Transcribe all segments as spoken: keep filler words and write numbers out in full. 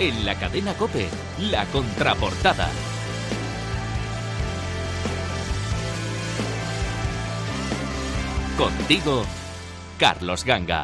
En la cadena COPE, La Contraportada. Contigo, Carlos Ganga.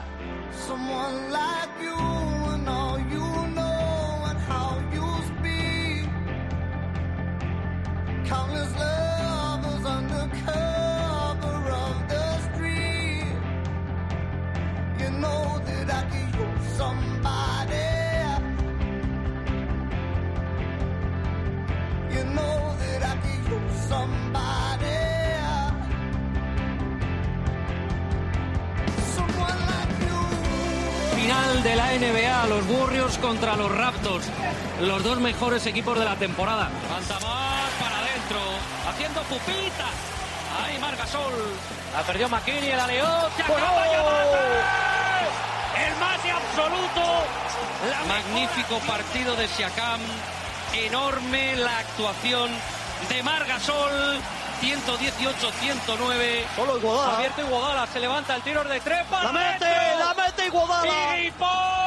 Final de la N B A, los Warriors contra los Raptors, los dos mejores equipos de la temporada. Fantamás para adentro, haciendo pupita. Ahí Marc Gasol, la perdió McKinney, la leó, se acaba el mate absoluto. La magnífico partido de Siakam, enorme la actuación de Marc Gasol. ciento dieciocho a ciento nueve. Solo Iguodala. Abierto Iguodala, se levanta el tiro de tres. ¡La mete! Dentro. ¡La mete Iguodala! ¡Y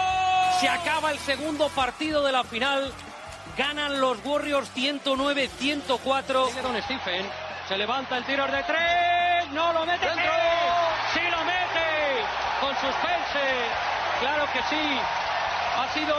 se acaba el segundo partido de la final! Ganan los Warriors ciento nueve a ciento cuatro. Sigue Don Stephen, se levanta el tiro de tres. ¡No lo mete! ¡Dentro! ¡Sí! ¡Sí lo mete! Con suspense. ¡Claro que sí! Ha sido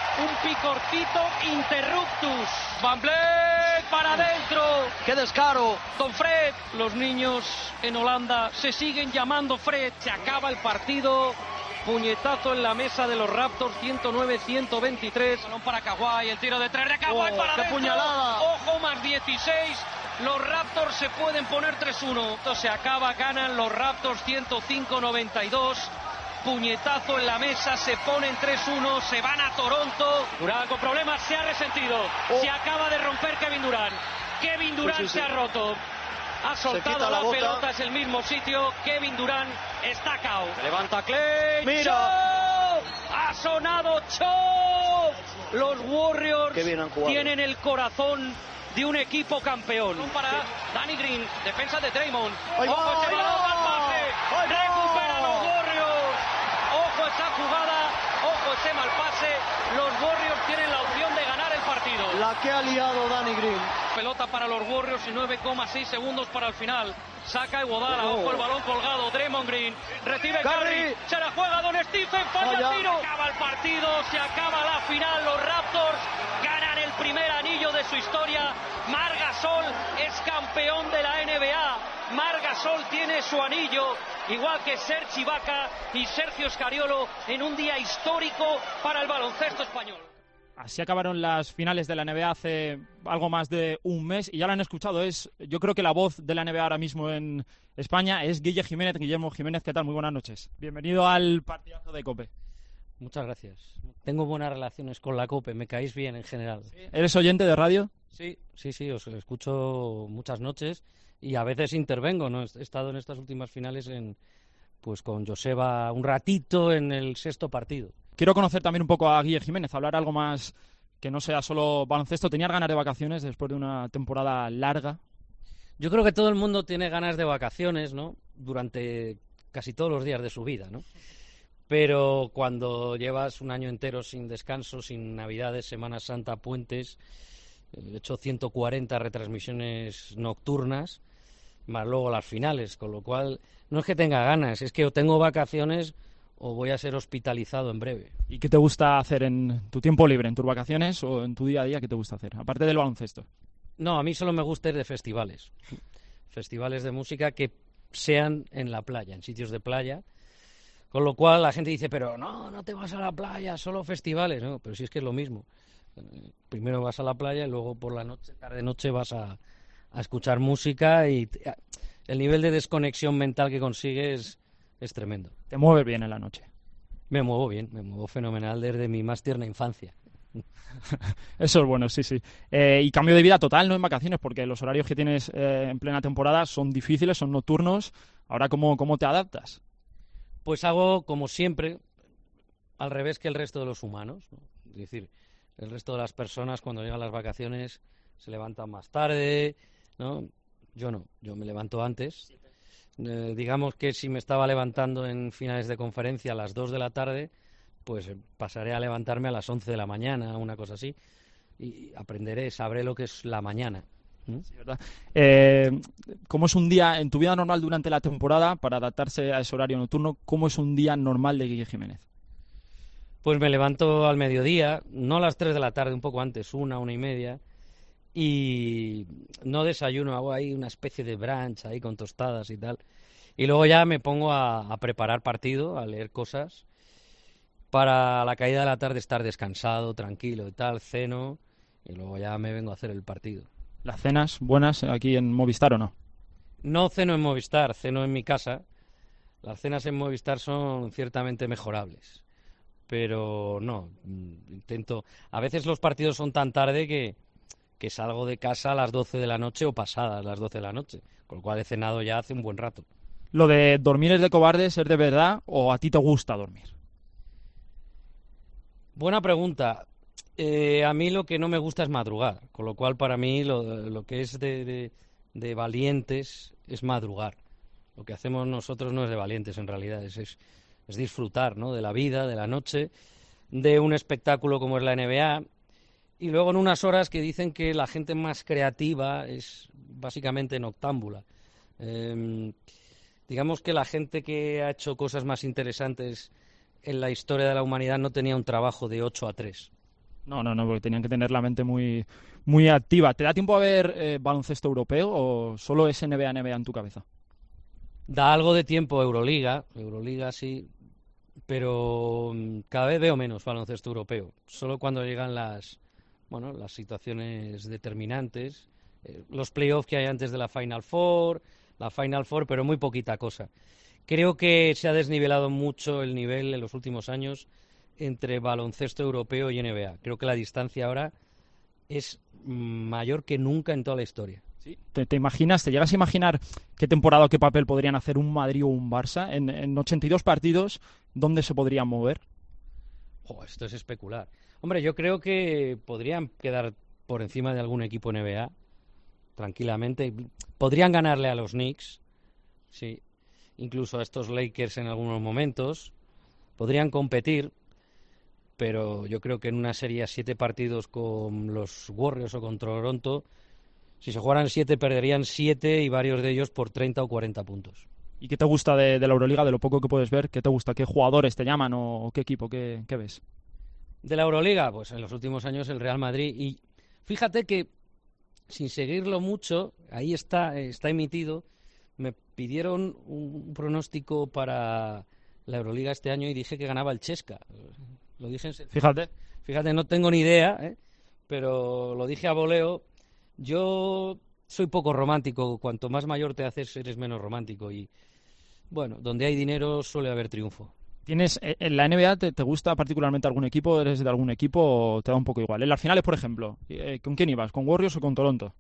un picorcito interruptus. Van Vleet para adentro. ¡Qué descaro! Con Fred. Los niños en Holanda se siguen llamando Fred. Se acaba el partido. Puñetazo en la mesa de los Raptors. ciento nueve a ciento veintitrés. Balón para Kawhi. El tiro de tres de Kawhi oh, para qué adentro. Puñalada. Ojo, más dieciséis. Los Raptors se pueden poner tres uno. Esto se acaba. Ganan los Raptors ciento cinco a noventa y dos. Puñetazo en la mesa, se ponen tres uno, se van a Toronto. Durant con problemas, se ha resentido. Oh. Se acaba de romper Kevin Durant. Kevin Durant sí, sí, sí. se ha roto. Ha soltado la, la pelota, es el mismo sitio. Kevin Durant está cao. Se levanta Clay. Mira. ¡Cho! Ha sonado Cho. Los Warriors tienen el corazón de un equipo campeón. Para Danny Green, defensa de Draymond. Ojo, ese balón al pase. Recupera los Warriors. Ojo esa jugada, ojo ese mal pase. Los Warriors tienen la opción de ganar el partido. La que ha liado Danny Green. Pelota para los Warriors y nueve coma seis segundos para el final. Saca Iguodala, oh. Ojo el balón colgado. Draymond Green recibe Curry. Se la juega Don Stephen, falla el tiro. Acaba el partido, se acaba la final. Los Raptors ganan el primer anillo de su historia. Marc Gasol es campeón de la N B A. Marc Gasol tiene su anillo, igual que Serge Ibaka y Sergio Scariolo, en un día histórico para el baloncesto español. Así acabaron las finales de la N B A hace algo más de un mes y ya lo han escuchado. Es, yo creo que la voz de la N B A ahora mismo en España es Guille Jiménez. Guillermo Jiménez, ¿qué tal? Muy buenas noches. Bienvenido al partidazo de COPE. Muchas gracias. Tengo buenas relaciones con la COPE, me caéis bien en general. ¿Sí? ¿Eres oyente de radio? Sí, sí, sí, os escucho muchas noches y a veces intervengo, ¿no? He estado en estas últimas finales en, pues con Joseba un ratito en el sexto partido. Quiero conocer también un poco a Guille Jiménez, hablar algo más que no sea solo baloncesto. ¿Tenías ganas de vacaciones después de una temporada larga? Yo creo que todo el mundo tiene ganas de vacaciones, ¿no? Durante casi todos los días de su vida, ¿no? Pero cuando llevas un año entero sin descanso, sin Navidades, Semana Santa, puentes, he hecho ciento cuarenta retransmisiones nocturnas, más luego las finales, con lo cual no es que tenga ganas, es que o tengo vacaciones o voy a ser hospitalizado en breve. ¿Y qué te gusta hacer en tu tiempo libre, en tus vacaciones o en tu día a día? ¿Qué te gusta hacer, aparte del baloncesto? No, a mí solo me gusta ir de festivales, festivales de música que sean en la playa, en sitios de playa, con lo cual la gente dice, pero no, no te vas a la playa, solo festivales. No, pero sí es que es lo mismo. Primero vas a la playa y luego por la noche, tarde-noche vas a, a escuchar música y el nivel de desconexión mental que consigues es tremendo. ¿Te mueves bien en la noche? Me muevo bien, me muevo fenomenal desde mi más tierna infancia. Eso es bueno, sí, sí. Eh, y cambio de vida total, no en vacaciones, porque los horarios que tienes eh, en plena temporada son difíciles, son nocturnos. Ahora, ¿cómo, cómo te adaptas? Pues hago, como siempre, al revés que el resto de los humanos, ¿no? Es decir, el resto de las personas cuando llegan las vacaciones se levantan más tarde, ¿no? Yo no, yo me levanto antes. Eh, digamos que si me estaba levantando en finales de conferencia a las dos de la tarde, pues pasaré a levantarme a las once de la mañana, una cosa así, y aprenderé, sabré lo que es la mañana. ¿Mm? Sí, ¿verdad? Eh, ¿Cómo es un día en tu vida normal durante la temporada, para adaptarse a ese horario nocturno? ¿Cómo es un día normal de Guille Jiménez? Pues me levanto al mediodía, no a las tres de la tarde, un poco antes, una, una y media, y no desayuno, hago ahí una especie de brunch ahí con tostadas y tal, y luego ya me pongo a, a preparar partido, a leer cosas, para la caída de la tarde estar descansado, tranquilo y tal, ceno, y luego ya me vengo a hacer el partido. ¿Las cenas buenas aquí en Movistar o no? No ceno en Movistar, ceno en mi casa. Las cenas en Movistar son ciertamente mejorables, pero no, intento... A veces los partidos son tan tarde que, que salgo de casa a las doce de la noche o pasadas las doce de la noche, con lo cual he cenado ya hace un buen rato. ¿Lo de dormir es de cobardes, es de verdad, o a ti te gusta dormir? Buena pregunta. Eh, a mí lo que no me gusta es madrugar, con lo cual para mí lo, lo que es de, de, de valientes es madrugar. Lo que hacemos nosotros no es de valientes en realidad, es, es, es disfrutar, ¿no?, de la vida, de la noche, de un espectáculo como es la N B A, y luego en unas horas que dicen que la gente más creativa es básicamente noctámbula. Eh, digamos que la gente que ha hecho cosas más interesantes en la historia de la humanidad no tenía un trabajo de ocho a tres. No, no, no, porque tenían que tener la mente muy, muy activa. ¿Te da tiempo a ver eh, baloncesto europeo o solo es N B A, N B A en tu cabeza? Da algo de tiempo Euroliga, Euroliga sí, pero cada vez veo menos baloncesto europeo. Solo cuando llegan las, bueno, las situaciones determinantes, eh, los playoffs que hay antes de la Final Four, la Final Four, pero muy poquita cosa. Creo que se ha desnivelado mucho el nivel en los últimos años entre baloncesto europeo y N B A. Creo que la distancia ahora es mayor que nunca en toda la historia. ¿Sí? ¿Te, te imaginas, te llegas a imaginar qué temporada o qué papel podrían hacer un Madrid o un Barça en, en ochenta y dos partidos? ¿Dónde se podrían mover? Oh, esto es especular. Hombre, yo creo que podrían quedar por encima de algún equipo N B A tranquilamente. Podrían ganarle a los Knicks, sí, incluso a estos Lakers en algunos momentos. Podrían competir, pero yo creo que en una serie a siete partidos con los Warriors o con Toronto, si se jugaran siete, perderían siete y varios de ellos por treinta o cuarenta puntos. ¿Y qué te gusta de, de la Euroliga, de lo poco que puedes ver? ¿Qué te gusta? ¿Qué jugadores te llaman o, o qué equipo? ¿Qué, qué ves? De la Euroliga, pues en los últimos años el Real Madrid. Y fíjate que, sin seguirlo mucho, ahí está, está emitido, me pidieron un pronóstico para la Euroliga este año y dije que ganaba el Chesca. Lo dije en serio. Fíjate. Fíjate, no tengo ni idea, ¿eh? Pero lo dije a voleo. Yo soy poco romántico. Cuanto más mayor te haces, eres menos romántico. Y, bueno, donde hay dinero suele haber triunfo. ¿Tienes, en la N B A te, te gusta particularmente algún equipo? ¿Eres de algún equipo o te da un poco igual? En las finales, por ejemplo, ¿con quién ibas? ¿Con Warriors o con Toronto?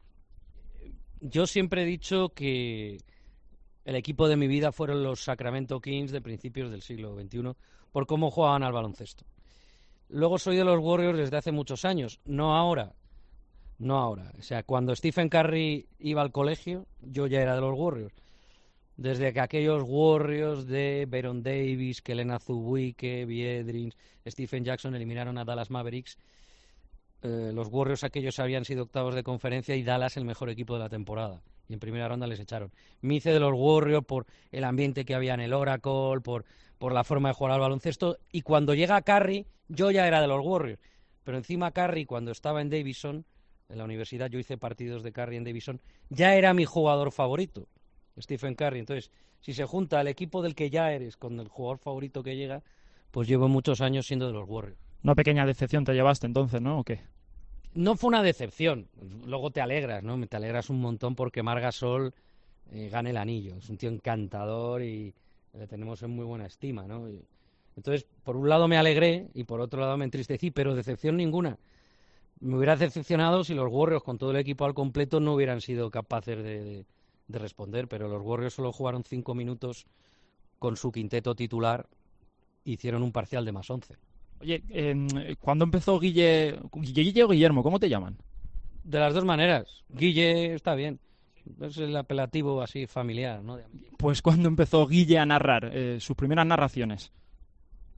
Yo siempre he dicho que el equipo de mi vida fueron los Sacramento Kings de principios del siglo veintiuno por cómo jugaban al baloncesto. Luego soy de los Warriors desde hace muchos años, no ahora, no ahora. O sea, cuando Stephen Curry iba al colegio, yo ya era de los Warriors. Desde que aquellos Warriors de Baron Davis, Kelena Zubuike, Biedrins, Stephen Jackson eliminaron a Dallas Mavericks, eh, los Warriors aquellos habían sido octavos de conferencia y Dallas el mejor equipo de la temporada. Y en primera ronda les echaron. Me hice de los Warriors por el ambiente que había en el Oracle, por, por la forma de jugar al baloncesto. Y cuando llega Curry, yo ya era de los Warriors. Pero encima Curry, cuando estaba en Davidson, en la universidad, yo hice partidos de Curry en Davidson, ya era mi jugador favorito, Stephen Curry. Entonces, si se junta el equipo del que ya eres con el jugador favorito que llega, pues llevo muchos años siendo de los Warriors. Una pequeña decepción te llevaste entonces, ¿no? ¿O qué? No fue una decepción. Luego te alegras, ¿no? Te alegras un montón porque Marc Gasol eh, gane el anillo. Es un tío encantador y le tenemos en muy buena estima, ¿no? Y, entonces, por un lado me alegré y por otro lado me entristecí, pero decepción ninguna. Me hubiera decepcionado si los Warriors con todo el equipo al completo no hubieran sido capaces de, de, de responder, pero los Warriors solo jugaron cinco minutos con su quinteto titular, hicieron un parcial de más once. Oye, eh, ¿cuándo empezó Guille, Guille o Guillermo? ¿Cómo te llaman? De las dos maneras. Guille está bien. Es el apelativo así familiar, ¿no? Pues ¿cuándo empezó Guille a narrar eh, sus primeras narraciones?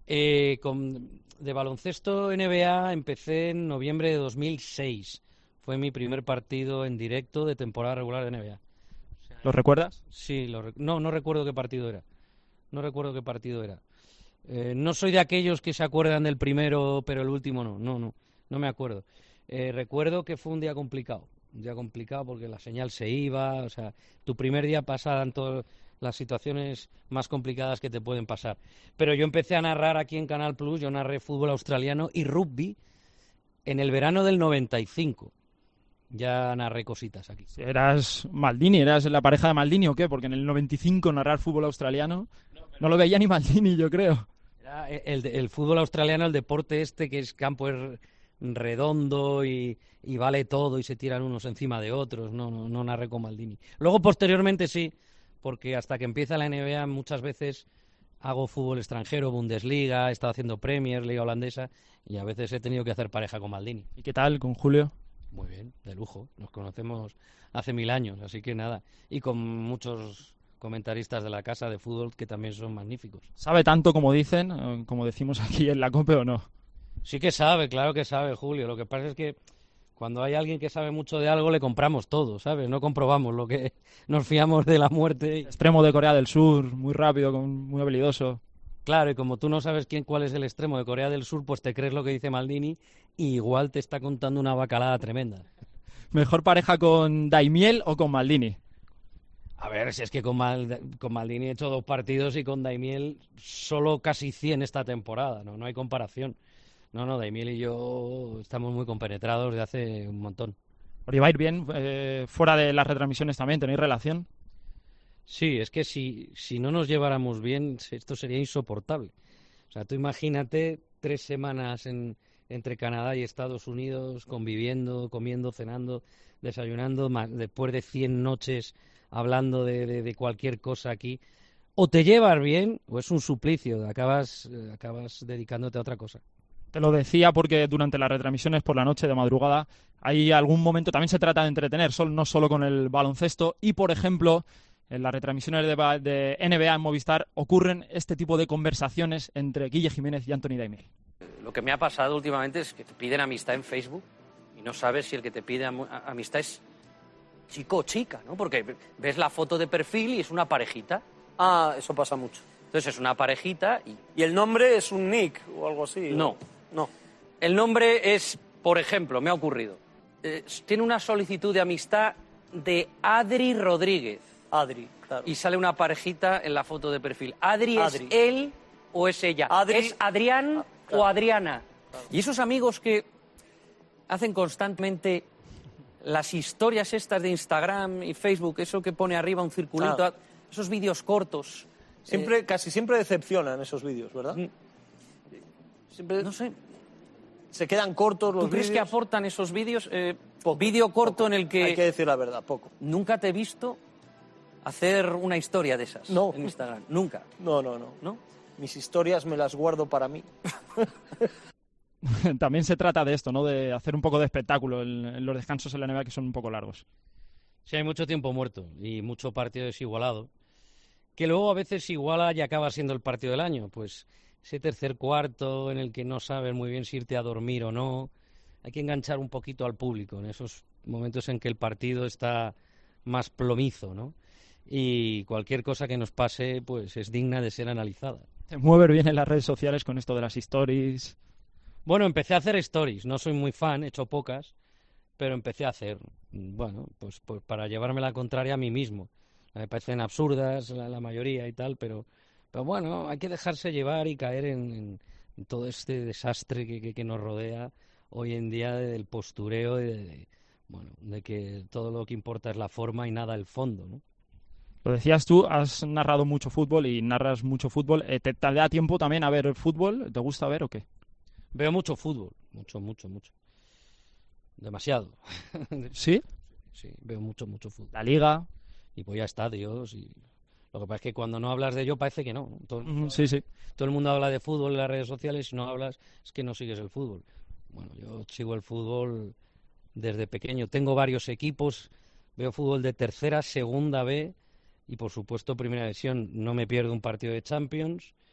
Eh, con, de baloncesto N B A empecé en noviembre de dos mil seis. Fue mi primer partido en directo de temporada regular de N B A. O sea, ¿Lo recuerdas? Sí, lo rec- no, no recuerdo qué partido era. No recuerdo qué partido era. Eh, no soy de aquellos que se acuerdan del primero, pero el último no. No, no, no me acuerdo. Eh, recuerdo que fue un día complicado. Un día complicado porque la señal se iba. O sea, tu primer día pasaban todas las situaciones más complicadas que te pueden pasar. Pero yo empecé a narrar aquí en Canal Plus. Yo narré fútbol australiano y rugby en el verano del noventa y cinco. Ya narré cositas aquí. ¿Eras Maldini? ¿Eras la pareja de Maldini o qué? Porque en el noventa y cinco narrar fútbol australiano no lo veía ni Maldini, yo creo. Era el, el fútbol australiano, el deporte este que es campo es redondo y, y vale todo y se tiran unos encima de otros. No, no, no narré con Maldini. Luego, posteriormente, sí, porque hasta que empieza la N B A muchas veces hago fútbol extranjero, Bundesliga, he estado haciendo Premier, Liga Holandesa, y a veces he tenido que hacer pareja con Maldini. ¿Y qué tal con Julio? Muy bien, de lujo. Nos conocemos hace mil años, así que nada. Y con muchos comentaristas de la casa de fútbol que también son magníficos. ¿Sabe tanto como dicen, eh, como decimos aquí en la COPE o no? Sí que sabe, claro que sabe, Julio. Lo que pasa es que cuando hay alguien que sabe mucho de algo, le compramos todo, ¿sabes? No comprobamos lo que nos fiamos de la muerte. Extremo de Corea del Sur, muy rápido, con- muy habilidoso. Claro, y como tú no sabes quién cuál es el extremo de Corea del Sur, pues te crees lo que dice Maldini y igual te está contando una bacalada tremenda. ¿Mejor pareja con Daimiel o con Maldini? A ver, si es que con, Mal- con Maldini he hecho dos partidos y con Daimiel solo casi cien esta temporada, ¿no? No hay comparación. No, no, Daimiel y yo estamos muy compenetrados de hace un montón. ¿Os lleváis bien eh, fuera de las retransmisiones también? ¿Tenéis relación? Sí, es que si, si no nos lleváramos bien, esto sería insoportable. O sea, tú imagínate tres semanas en, entre Canadá y Estados Unidos conviviendo, comiendo, cenando, desayunando, más, después de cien noches hablando de, de, de cualquier cosa aquí. O te llevas bien o es un suplicio, acabas, eh, acabas dedicándote a otra cosa. Te lo decía porque durante las retransmisiones por la noche de madrugada hay algún momento, también se trata de entretener, sol- no solo con el baloncesto, y por ejemplo, en las retransmisiones de, ba- de N B A en Movistar ocurren este tipo de conversaciones entre Guille Jiménez y Anthony Daimiel. Lo que me ha pasado últimamente es que te piden amistad en Facebook y no sabes si el que te pide am- a- amistad es chico o chica, ¿no? Porque ves la foto de perfil y es una parejita. Ah, eso pasa mucho. Entonces es una parejita y... ¿Y el nombre es un nick o algo así? No. No. El nombre es, por ejemplo, me ha ocurrido, eh, tiene una solicitud de amistad de Adri Rodríguez Adri, claro. y sale una parejita en la foto de perfil. ¿Adri, Adri. es él o es ella? Adri- ¿Es Adrián Ah, claro. o Adriana? Y esos amigos que hacen constantemente las historias estas de Instagram y Facebook, eso que pone arriba un circulito, Claro. esos vídeos cortos. Siempre, eh, casi siempre decepcionan esos vídeos, ¿verdad? Mm. Siempre no sé, se quedan cortos los ¿tú crees que vídeos. aportan esos vídeos? Eh, Poco, vídeo corto poco. en el que, Hay que decir la verdad, poco. nunca te he visto hacer una historia de esas No. en Instagram. Nunca, No, no, no. ¿no? Mis historias me las guardo para mí. También se trata de esto, ¿no? De hacer un poco de espectáculo en, en los descansos en la N B A que son un poco largos. Sí, hay mucho tiempo muerto y mucho partido desigualado, que luego a veces iguala y acaba siendo el partido del año. Pues ese tercer cuarto en el que no sabes muy bien si irte a dormir o no, hay que enganchar un poquito al público en esos momentos en que el partido está más plomizo, ¿no? Y cualquier cosa que nos pase, pues es digna de ser analizada. Te mueves bien en las redes sociales con esto de las stories. Bueno, empecé a hacer stories, no soy muy fan, he hecho pocas, pero empecé a hacer, bueno, pues, pues para llevarme la contraria a mí mismo. Me parecen absurdas la, la mayoría y tal, pero, pero bueno, hay que dejarse llevar y caer en, en, en todo este desastre que, que, que nos rodea hoy en día del postureo y de, de, bueno, de que todo lo que importa es la forma y nada el fondo, ¿no? Lo decías tú, has narrado mucho fútbol y narras mucho fútbol. Eh, ¿Te, te da tiempo también a ver fútbol? ¿Te gusta ver o qué? Veo mucho fútbol, mucho, mucho, mucho. Demasiado. ¿Sí? Sí, veo mucho, mucho fútbol. La Liga. Y voy a estadios y lo que pasa es que cuando no hablas de ello parece que no, ¿no? Todo, Ujú, sí, sí. todo el mundo habla de fútbol en las redes sociales y si no hablas es que no sigues el fútbol. Bueno, yo sigo el fútbol desde pequeño, tengo varios equipos, veo fútbol de tercera, segunda B y por supuesto primera división. No me pierdo un partido de Champions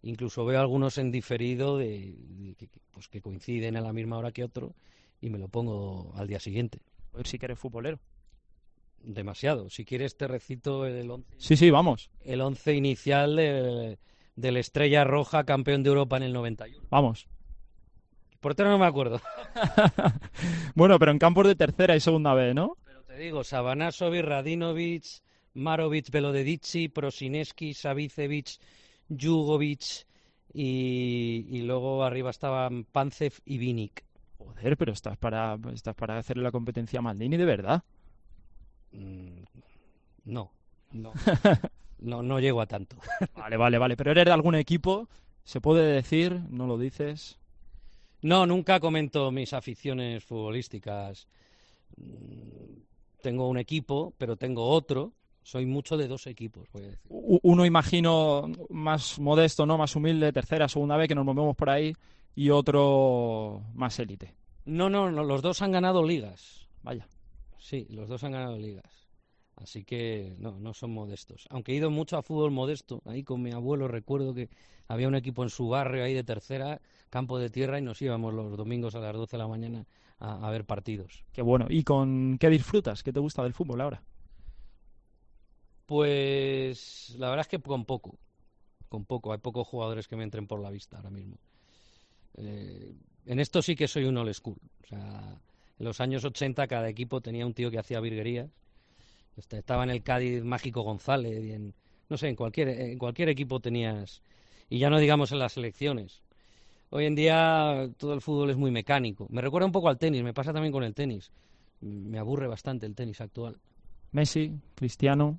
Incluso veo algunos en diferido de, de que, pues que coinciden a la misma hora que otro y me lo pongo al día siguiente. A ver si que eres futbolero. Demasiado. Si quieres te recito el once. Sí, sí, vamos. El once inicial de, del Estrella Roja, campeón de Europa en el noventa y uno. Vamos. Portero no me acuerdo. Bueno, pero en campos de tercera y segunda B, ¿no? Pero te digo, Savanasovic, Radinovic, Marovic, Velodedici, Prosineski, Savicevic, Jugovic y, y luego arriba estaban Pancev y Vinic. Joder, pero estás para, estás para hacerle la competencia a Maldini, ¿de verdad? Mm, no, no, no, no llego a tanto. Vale, vale, vale. ¿Pero eres de algún equipo? ¿Se puede decir? ¿No lo dices? No, nunca comento mis aficiones futbolísticas. Tengo un equipo, pero tengo otro. Soy mucho de dos equipos, voy a decir. Uno, imagino, más modesto, ¿no? Más humilde, tercera, segunda B, que nos movemos por ahí, y otro más élite. No, no, no, los dos han ganado ligas. Vaya. Sí, los dos han ganado ligas. Así que no, no son modestos. Aunque he ido mucho a fútbol modesto. Ahí con mi abuelo recuerdo que había un equipo en su barrio ahí de tercera, campo de tierra, y nos íbamos los domingos a las doce de la mañana a, a ver partidos. Qué bueno. ¿Y con qué disfrutas? ¿Qué te gusta del fútbol ahora? Pues la verdad es que con poco. Con poco. Hay pocos jugadores que me entren por la vista ahora mismo. Eh, en esto sí que soy un old school. O sea, en los años ochenta cada equipo tenía un tío que hacía virguerías. Estaba en el Cádiz Mágico González y en, no sé, en cualquier, en cualquier equipo tenías, y ya no digamos en las selecciones. Hoy en día todo el fútbol es muy mecánico. Me recuerda un poco al tenis, me pasa también con el tenis. Me aburre bastante el tenis actual. Messi, Cristiano,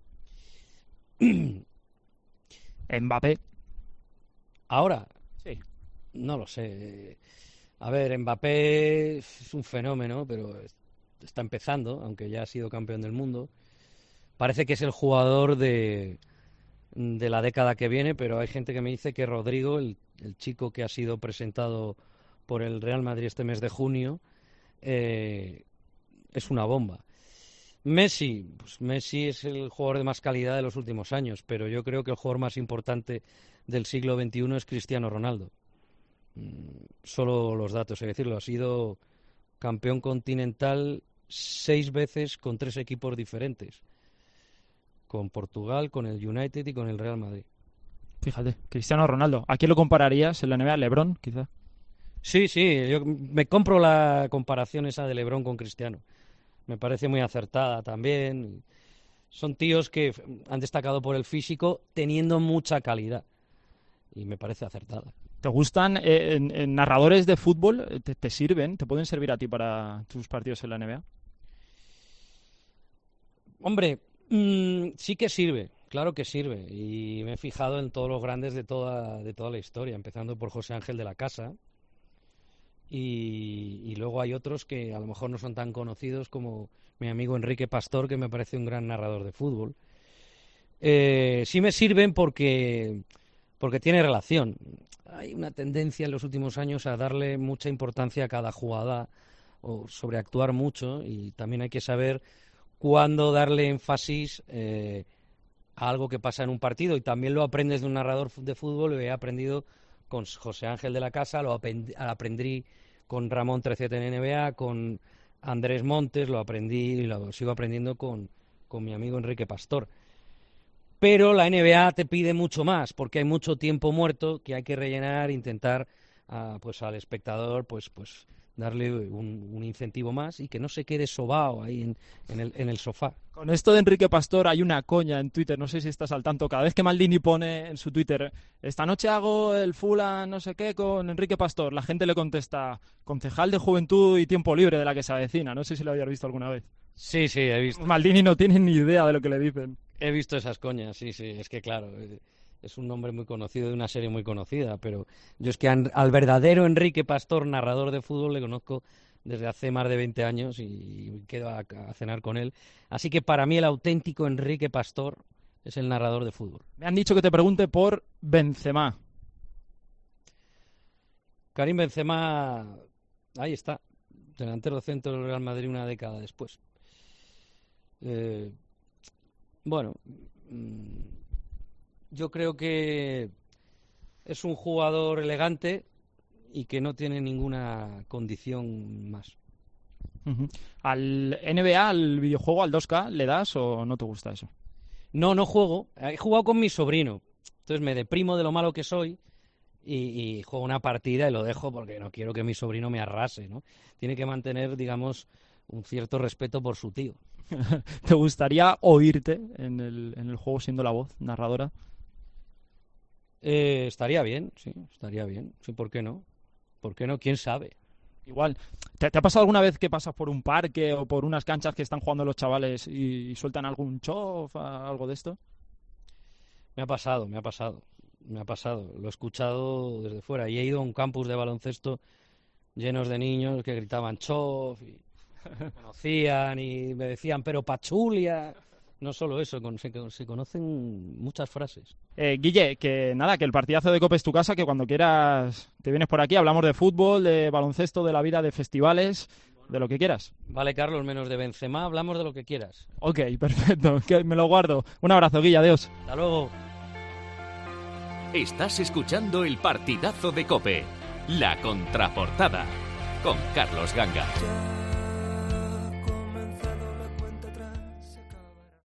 Mbappé. Ahora, Sí. no lo sé. A ver, Mbappé es un fenómeno, pero está empezando, aunque ya ha sido campeón del mundo. Parece que es el jugador de, de la década que viene, pero hay gente que me dice que Rodrigo, el, el chico que ha sido presentado por el Real Madrid este mes de junio, eh, es una bomba. Messi, pues Messi es el jugador de más calidad de los últimos años, pero yo creo que el jugador más importante del siglo veintiuno es Cristiano Ronaldo. Solo los datos, es decirlo, ha sido campeón continental seis veces con tres equipos diferentes, con Portugal, con el United y con el Real Madrid. Fíjate, Cristiano Ronaldo. ¿A quién lo compararías en la N B A? ¿LeBron, quizá? Sí, sí, yo me compro la comparación esa de LeBron con Cristiano. Me parece muy acertada también. Son tíos que han destacado por el físico teniendo mucha calidad y me parece acertada. ¿Te gustan eh, en, en narradores de fútbol? ¿Te, ¿Te sirven? ¿Te pueden servir a ti para tus partidos en la N B A? Hombre, mmm, sí que sirve, claro que sirve. Y me he fijado en todos los grandes de toda, de toda la historia, empezando por José Ángel de la Casa. Y, y luego hay otros que a lo mejor no son tan conocidos, como mi amigo Enrique Pastor, que me parece un gran narrador de fútbol. Eh, sí me sirven porque, porque tiene relación. Hay una tendencia en los últimos años a darle mucha importancia a cada jugada o sobreactuar mucho, y también hay que saber cuándo darle énfasis eh, a algo que pasa en un partido, y también lo aprendes de un narrador de fútbol. Lo he aprendido con José Ángel de la Casa, lo aprendí con Ramón Treceta en N B A, con Andrés Montes, lo aprendí y lo sigo aprendiendo con, con mi amigo Enrique Pastor. Pero la N B A te pide mucho más, porque hay mucho tiempo muerto que hay que rellenar, intentar uh, pues al espectador pues pues darle un, un incentivo más y que no se quede sobao ahí en, en, el, en el sofá. Con esto de Enrique Pastor hay una coña en Twitter, no sé si estás al tanto. Cada vez que Maldini pone en su Twitter, esta noche hago el Fulham no sé qué con Enrique Pastor, la gente le contesta, concejal de Juventud y Tiempo Libre de la que se avecina. No sé si lo habías visto alguna vez. Sí, sí, he visto. Maldini no tiene ni idea de lo que le dicen. He visto esas coñas, sí, sí, es que claro, es un nombre muy conocido de una serie muy conocida, pero yo es que al verdadero Enrique Pastor, narrador de fútbol, le conozco desde hace más de veinte años y quedo a, a cenar con él. Así que para mí el auténtico Enrique Pastor es el narrador de fútbol. Me han dicho que te pregunte por Benzema. Karim Benzema, ahí está, delantero centro del Real Madrid una década después. Eh... Bueno, yo creo que es un jugador elegante y que no tiene ninguna condición más. Uh-huh. ¿Al N B A, al videojuego, al dos K, le das o no te gusta eso? No, no juego. He jugado con mi sobrino. Entonces me deprimo de lo malo que soy y, y juego una partida y lo dejo porque no quiero que mi sobrino me arrase, ¿no? Tiene que mantener, digamos, un cierto respeto por su tío. ¿Te gustaría oírte en el, en el juego siendo la voz narradora? Eh, estaría bien, sí, estaría bien. Sí, ¿por qué no? ¿Por qué no? ¿Quién sabe? Igual. ¿Te, ¿Te ha pasado alguna vez que pasas por un parque o por unas canchas que están jugando los chavales y, y sueltan algún chof, algo de esto? Me ha pasado, me ha pasado, me ha pasado. Lo he escuchado desde fuera y he ido a un campus de baloncesto llenos de niños que gritaban chof y me conocían y me decían, pero Pachulia. No solo eso, se, se conocen muchas frases. Eh, Guille, que nada, que el partidazo de COPE es tu casa, que cuando quieras te vienes por aquí, hablamos de fútbol, de baloncesto, de la vida, de festivales, de lo que quieras. Vale, Carlos, menos de Benzema, hablamos de lo que quieras. Ok, perfecto, que me lo guardo. Un abrazo, Guille, adiós. Hasta luego. Estás escuchando el partidazo de COPE, la contraportada, con Carlos Ganga.